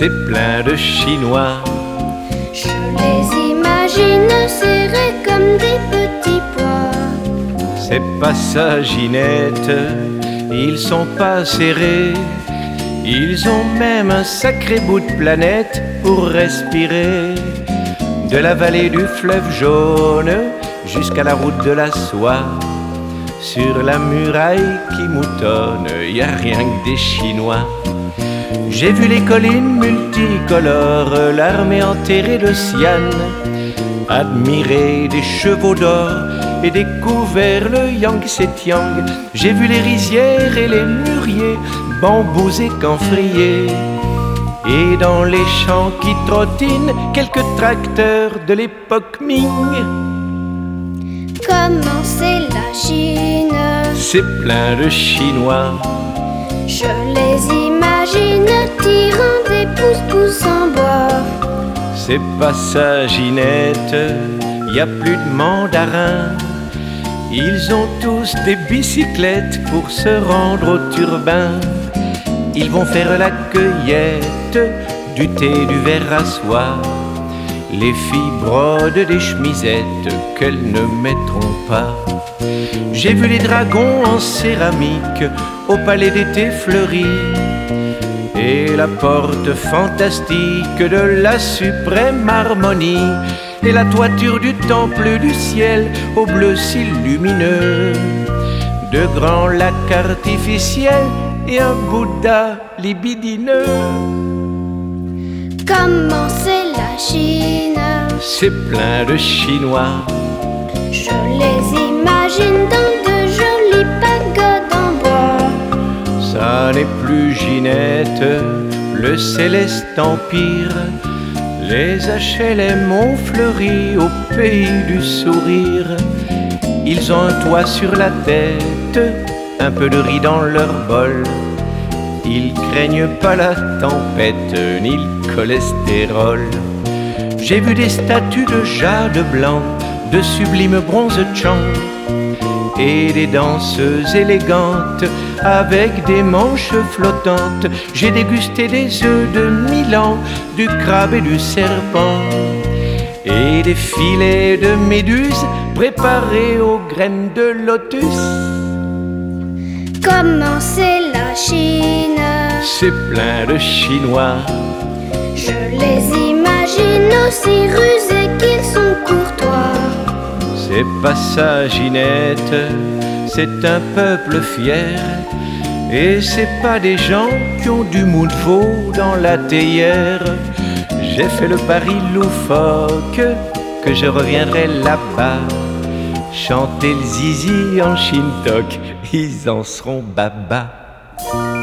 c'est plein de Chinois. Je les imagine serrés comme des petits pois. C'est pas ça, Ginette, ils sont pas serrés. Ils ont même un sacré bout de planète pour respirer. De la vallée du fleuve jaune jusqu'à la route de la soie, sur la muraille qui moutonne, y a rien que des Chinois. J'ai vu les collines multicolores, l'armée enterrée de Xi'an, admirer des chevaux d'or et découvert le Yangtze-Kiang. J'ai vu les rizières et les mûriers, bambous et camphriers, et dans les champs qui trottinent, quelques tracteurs de l'époque Ming. Comment c'est la Chine? C'est plein de Chinois. Je les imagine tirant des pousse-pousse en bois. C'est pas ça, Ginette, y a plus de mandarins. Ils ont tous des bicyclettes pour se rendre au turbin. Ils vont faire la cueillette du thé, du verre à soie. Les filles brodent des chemisettes qu'elles ne mettront pas. J'ai vu les dragons en céramique au palais d'été fleuri, et la porte fantastique de la suprême harmonie, et la toiture du temple du ciel au bleu si lumineux, de grands lacs artificiels et un Bouddha libidineux. Comment c'est la Chine? C'est plein de Chinois. Je les imagine dans de jolies pagodes en bois. Ça n'est plus, Ginette, le céleste empire. Les HLM ont fleuri au pays du sourire. Ils ont un toit sur la tête, un peu de riz dans leur bol. Ils craignent pas la tempête ni le cholestérol. J'ai vu des statues de jade blanc, de sublimes bronze Chang, et des danseuses élégantes avec des manches flottantes. J'ai dégusté des œufs de Milan, du crabe et du serpent, et des filets de méduses préparés aux graines de lotus. Comment c'est la Chine? C'est plein de Chinois. Je les imagine aussi rusés qu'ils sont courtois. C'est pas ça, Ginette, c'est un peuple fier. Et c'est pas des gens qui ont du mou de veau dans la théière. J'ai fait le pari loufoque que je reviendrai là-bas, chanter le zizi en shintok, ils en seront baba.